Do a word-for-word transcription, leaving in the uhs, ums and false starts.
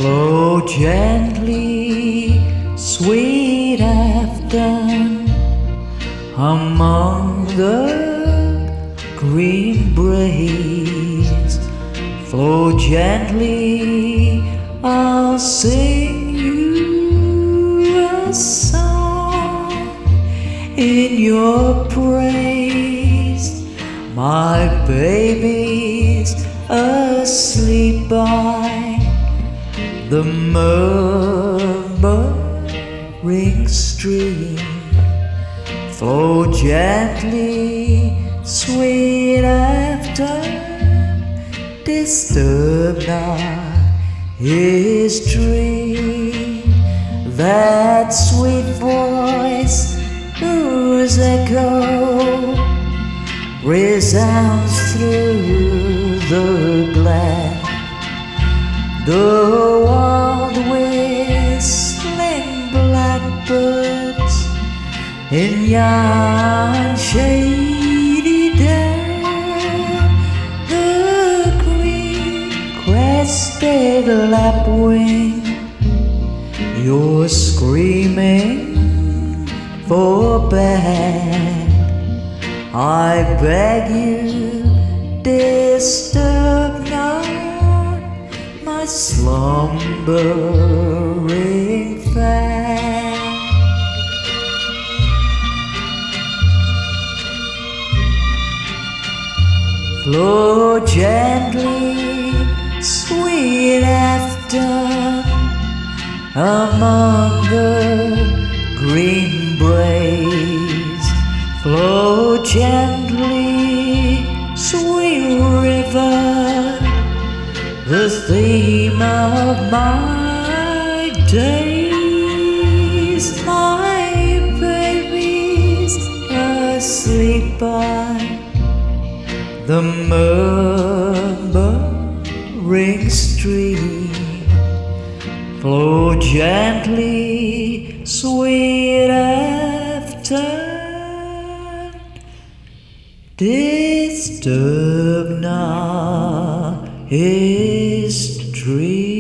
Flow gently, sweet afton, among the green breeze. Flow gently, I'll sing you a song in your praise. My baby's asleep by the murmuring stream. Flow gently, sweet afton, disturb not his dream. That sweet voice whose echo resounds through the glen. The wild whistling blackbirds in yon shady dell, the green-crested lapwing, you're screaming for bed. I beg you, disturb not my slumbering fan. Flow gently, sweet afton, among the green braes. Flow gently, sweet river, the theme of my days. My baby's asleep by the murmuring stream. Flow gently, sweet afton, disturb not his dream.